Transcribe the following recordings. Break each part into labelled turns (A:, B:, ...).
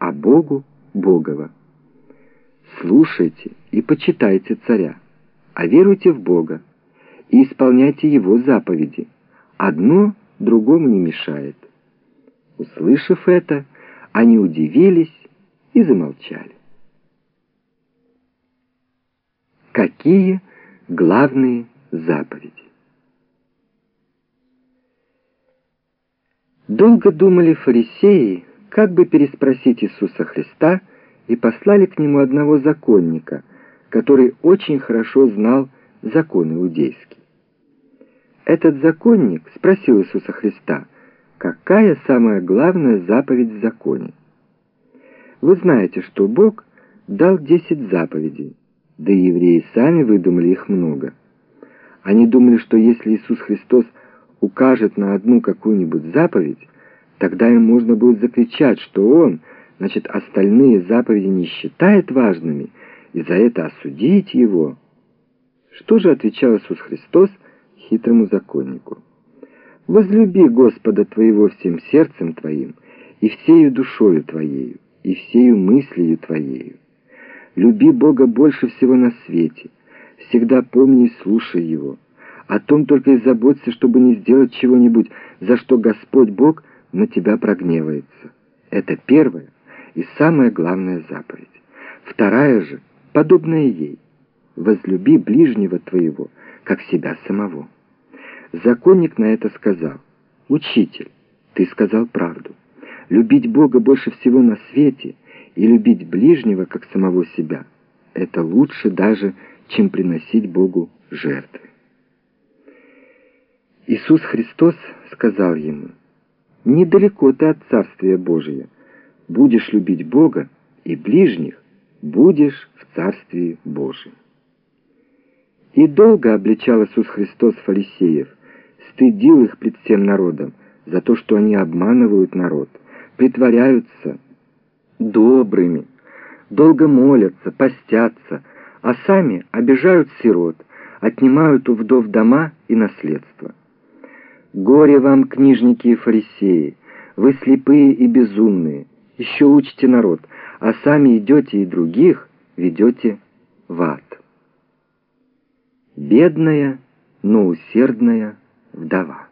A: а Богу — Богово. Слушайте и почитайте царя, а веруйте в Бога и исполняйте Его заповеди. Одно другому не мешает». Услышав это, они удивились и замолчали. Какие главные заповеди? Долго думали фарисеи, как бы переспросить Иисуса Христа, и послали к Нему одного законника, который очень хорошо знал закон иудейский. Этот законник спросил Иисуса Христа, какая самая главная заповедь в законе. Вы знаете, что Бог дал 10 заповедей, да и евреи сами выдумали их много. Они думали, что если Иисус Христос укажет на одну какую-нибудь заповедь, тогда им можно будет закричать, что Он, значит, остальные заповеди не считает важными, и за это осудить Его. Что же отвечал Иисус Христос хитрому законнику? «Возлюби Господа твоего всем сердцем твоим, и всею душою твоею, и всею мыслью твоею. Люби Бога больше всего на свете, всегда помни и слушай Его. О том только и заботься, чтобы не сделать чего-нибудь, за что Господь Бог на тебя прогневается». Это первая и самая главная заповедь. Вторая же, подобная ей: «Возлюби ближнего твоего, как себя самого». Законник на это сказал: «Учитель, ты сказал правду. Любить Бога больше всего на свете и любить ближнего, как самого себя, это лучше даже, чем приносить Богу жертвы». Иисус Христос сказал ему: «Недалеко ты от Царствия Божия. Будешь любить Бога и ближних, будешь в Царствии Божьем». И долго обличал Иисус Христос фарисеев, стыдил их пред всем народом за то, что они обманывают народ, притворяются добрыми, долго молятся, постятся, а сами обижают сирот, отнимают у вдов дома и наследство. «Горе вам, книжники и фарисеи! Вы слепые и безумные, еще учите народ, а сами идете и других ведете в ад». Бедная, но усердная вдова.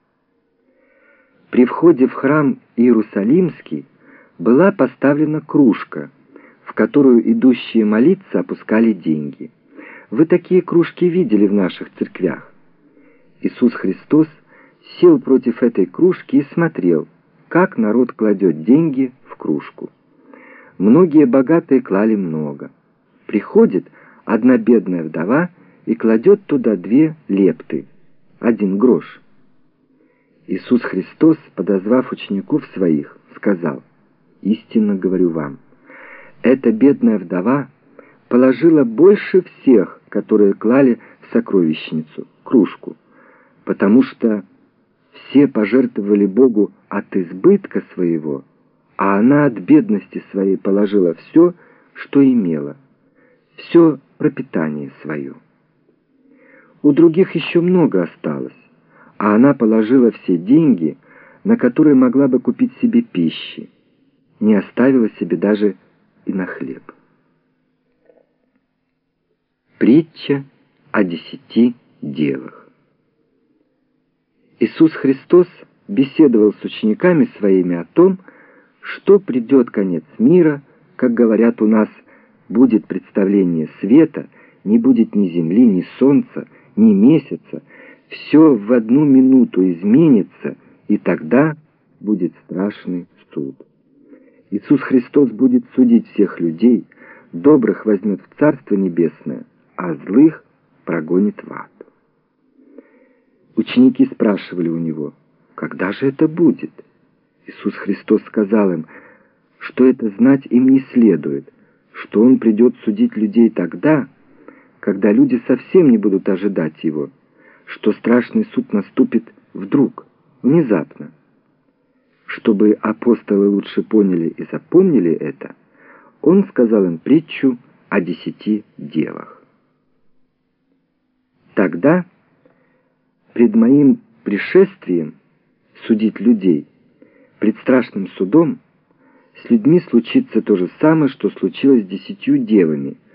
A: При входе в храм Иерусалимский была поставлена кружка, в которую идущие молиться опускали деньги. Вы такие кружки видели в наших церквях. Иисус Христос сел против этой кружки и смотрел, как народ кладет деньги в кружку. Многие богатые клали много. Приходит одна бедная вдова и кладет туда 2 лепты, 1 грош. Иисус Христос, подозвав учеников своих, сказал: «Истинно говорю вам, эта бедная вдова положила больше всех, которые клали в сокровищницу, кружку, потому что все пожертвовали Богу от избытка своего, а она от бедности своей положила все, что имела, все пропитание свое. У других еще много осталось, а она положила все деньги, на которые могла бы купить себе пищи, не оставила себе даже и на хлеб». Притча о 10 девах. Иисус Христос беседовал с учениками своими о том, что придет конец мира, как говорят у нас, будет представление света, не будет ни земли, ни солнца, ни месяца, все в одну минуту изменится, и тогда будет страшный суд. Иисус Христос будет судить всех людей, добрых возьмет в Царство Небесное, а злых прогонит в ад. Ученики спрашивали у Него: «Когда же это будет?» Иисус Христос сказал им, что это знать им не следует, что Он придет судить людей тогда, когда люди совсем не будут ожидать Его, что страшный суд наступит вдруг, внезапно. Чтобы апостолы лучше поняли и запомнили это, Он сказал им притчу о 10 девах. Тогда, пред моим пришествием судить людей, пред страшным судом, с людьми случится то же самое, что случилось с 10 девами.